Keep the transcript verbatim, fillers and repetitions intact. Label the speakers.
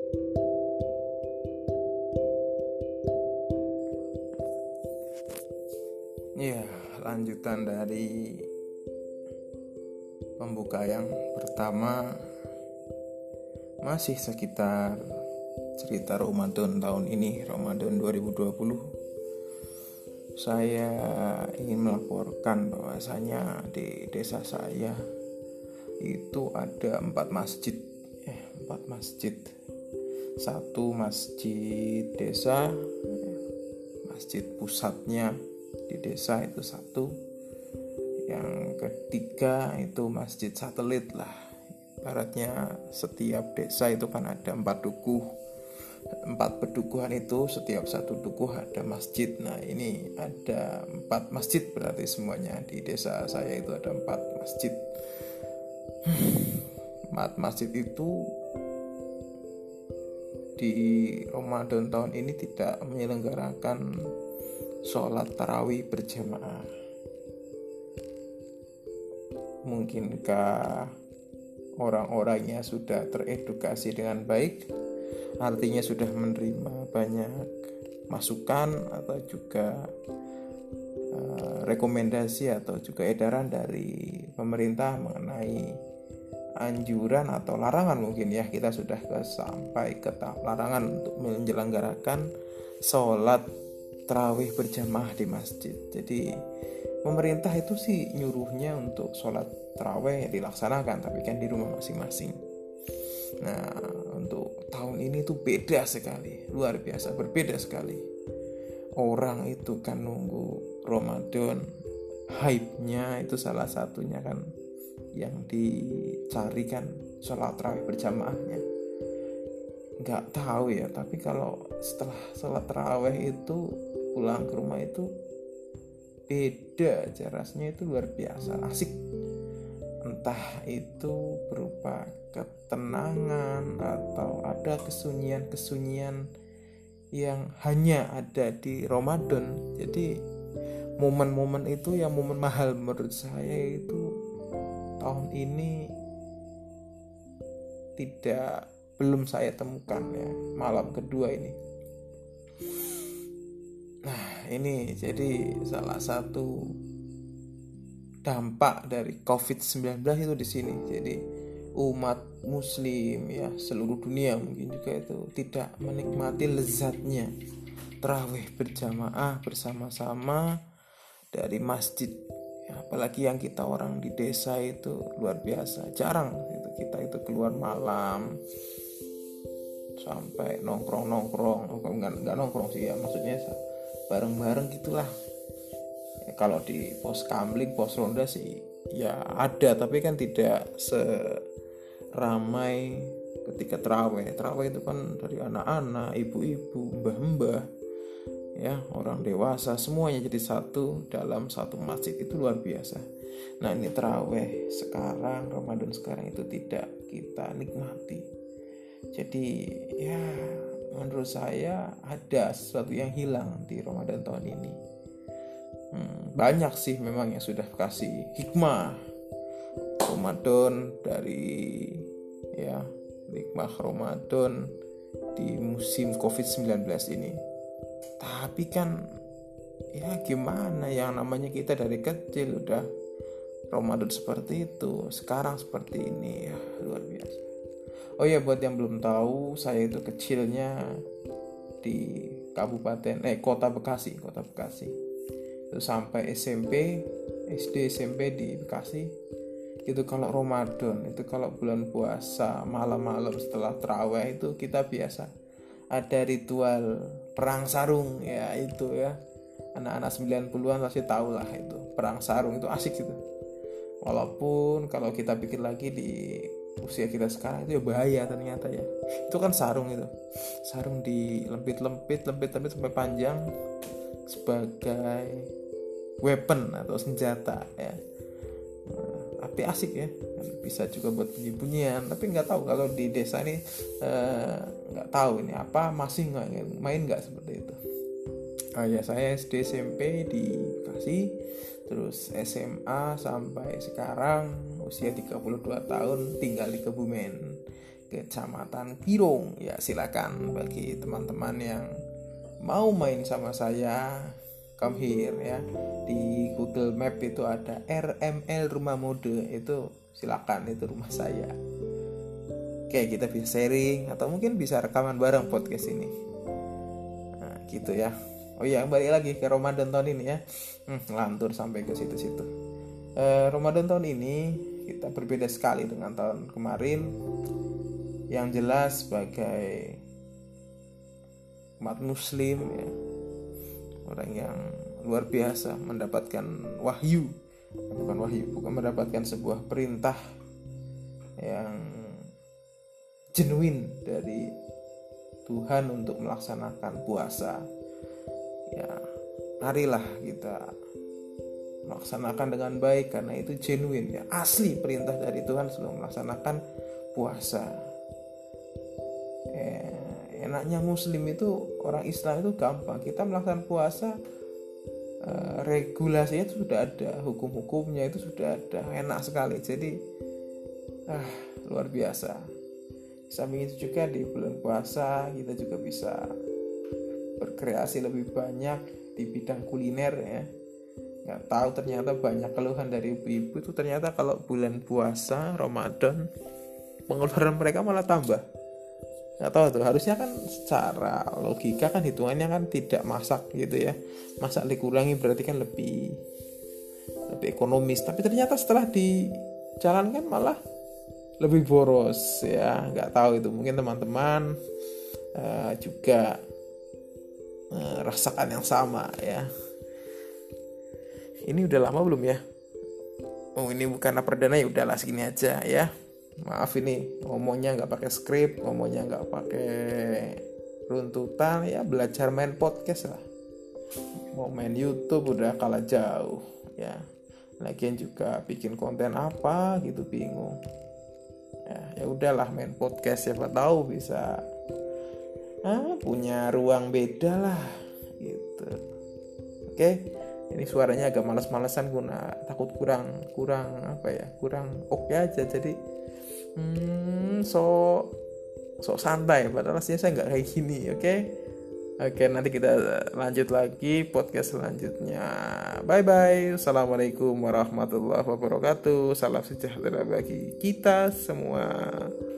Speaker 1: Ya, lanjutan dari pembuka yang pertama, masih sekitar cerita Ramadan tahun ini, Ramadan dua ribu dua puluh. Saya ingin melaporkan bahwasanya di desa saya itu ada empat masjid, eh, empat masjid. Satu masjid desa, masjid pusatnya di desa itu satu. Yang ketiga itu masjid satelit lah. Ibaratnya setiap desa itu kan ada empat dukuh, empat pedukuhan itu setiap satu dukuh ada masjid. Nah ini ada empat masjid, berarti semuanya di desa saya itu ada empat masjid. Empat masjid itu di Ramadan tahun ini tidak menyelenggarakan sholat tarawih berjamaah. Mungkinkah orang-orangnya sudah teredukasi dengan baik, artinya sudah menerima banyak masukan atau juga uh, rekomendasi atau juga edaran dari pemerintah mengenai anjuran atau larangan, mungkin ya kita sudah ke, sampai ke tahap larangan untuk menyelenggarakan sholat tarawih berjamaah di masjid. Jadi pemerintah itu sih nyuruhnya untuk sholat tarawih dilaksanakan, tapi kan di rumah masing-masing. Nah untuk tahun ini tuh beda sekali, luar biasa berbeda sekali. Orang itu kan nunggu Ramadan, hype-nya itu salah satunya kan yang dicari kan sholat tarawih berjamaahnya. Nggak tahu ya, tapi kalau setelah sholat tarawih itu pulang ke rumah itu beda aja, rasanya itu luar biasa asik. Entah itu berupa ketenangan atau ada kesunyian-kesunyian yang hanya ada di Ramadan. Jadi momen-momen itu yang momen mahal menurut saya itu tahun ini tidak belum saya temukan ya, malam kedua ini. Nah ini jadi salah satu dampak dari covid sembilan belas itu di sini. Jadi umat muslim ya seluruh dunia mungkin juga itu tidak menikmati lezatnya tarawih berjamaah bersama-sama dari masjid. Ya, apalagi yang kita orang di desa itu luar biasa jarang itu kita itu keluar malam sampai nongkrong-nongkrong, enggak, enggak nongkrong sih ya, maksudnya bareng-bareng gitulah. Ya, kalau di pos kamling, pos ronda sih ya ada, tapi kan tidak seramai ketika terawih. Terawih itu kan dari anak-anak, ibu-ibu, mbah-mbah, ya orang dewasa semuanya jadi satu dalam satu masjid, itu luar biasa. Nah ini terawih sekarang, Ramadan sekarang itu tidak kita nikmati. Jadi ya menurut saya ada sesuatu yang hilang di Ramadan tahun ini. hmm, Banyak sih memang yang sudah kasih hikmah Ramadan dari ya hikmah Ramadan di musim covid sembilan belas ini. Tapi kan ya gimana, yang namanya kita dari kecil udah Ramadan seperti itu, sekarang seperti ini ya luar biasa. Oh ya buat yang belum tahu, saya itu kecilnya di kabupaten eh kota Bekasi, kota Bekasi. Itu sampai S M P, S D S M P di Bekasi. Itu kalau Ramadan, itu kalau bulan puasa malam-malam setelah tarawih itu kita biasa ada ritual perang sarung ya, itu ya anak-anak sembilan puluhan pasti tahu lah, itu perang sarung itu asik gitu. Walaupun kalau kita pikir lagi di usia kita sekarang itu ya bahaya ternyata ya. Itu kan sarung, itu sarung dilempit-lempit lempit-lempit sampai panjang sebagai weapon atau senjata ya. Tapi asik ya, bisa juga buat bunyi-bunyian. Tapi nggak tahu kalau di desa ini eh, nggak tahu ini apa, masih nggak main nggak seperti itu. Oh ya, saya S D S M P di Bekasi, terus S M A sampai sekarang usia tiga puluh dua tahun tinggal di Kebumen. Kecamatan Pirong. Ya silakan bagi teman-teman yang mau main sama saya, come here ya. Di Google Map itu ada R M L Rumah Mode, itu silakan, itu rumah saya. Oke, kita bisa sharing atau mungkin bisa rekaman bareng podcast ini. Nah, gitu ya. Oh iya, balik lagi ke Ramadan tahun ini ya. Hmm, lantur sampai ke situ-situ. Eh, Ramadan tahun ini kita berbeda sekali dengan tahun kemarin. Yang jelas sebagai umat muslim ya, orang yang luar biasa mendapatkan wahyu, bukan wahyu, bukan mendapatkan sebuah perintah yang genuine dari Tuhan untuk melaksanakan puasa. Ya, marilah kita melaksanakan dengan baik karena itu genuine ya, asli perintah dari Tuhan sebelum melaksanakan puasa. Eh, enaknya muslim itu, orang Islam itu gampang, kita melaksanakan puasa, eh, regulasinya itu sudah ada, hukum-hukumnya itu sudah ada, enak sekali. Jadi ah, luar biasa. Samping itu juga di bulan puasa kita juga bisa berkreasi lebih banyak di bidang kuliner ya. Nggak tahu ternyata banyak keluhan dari ibu-ibu itu, ternyata kalau bulan puasa Ramadan pengeluaran mereka malah tambah. Nggak tahu tuh, harusnya kan secara logika kan hitungannya kan tidak masak gitu ya, masak dikurangi berarti kan lebih lebih ekonomis, tapi ternyata setelah dijalankan malah lebih boros ya. Nggak tahu itu, mungkin teman-teman uh, juga uh, rasakan yang sama ya. Ini udah lama belum ya? Oh, ini bukan perdana, ya udahlah segini aja ya. Maaf ini ngomongnya nggak pakai skrip, ngomongnya nggak pakai runtutan ya, belajar main podcast lah. Mau main YouTube udah kalah jauh ya. Lagian juga bikin konten apa gitu bingung. Ya, ya udahlah main podcast, siapa tahu bisa ah, punya ruang beda lah gitu. Oke. Ini suaranya agak malas-malasan karena takut kurang kurang apa ya, kurang oke okay aja. Jadi hmm, sok sok santai. Padahal aslinya saya nggak kayak gini, oke? Okay? Oke, okay, nanti kita lanjut lagi podcast selanjutnya. Bye bye. Assalamualaikum warahmatullahi wabarakatuh. Salam sejahtera bagi kita semua.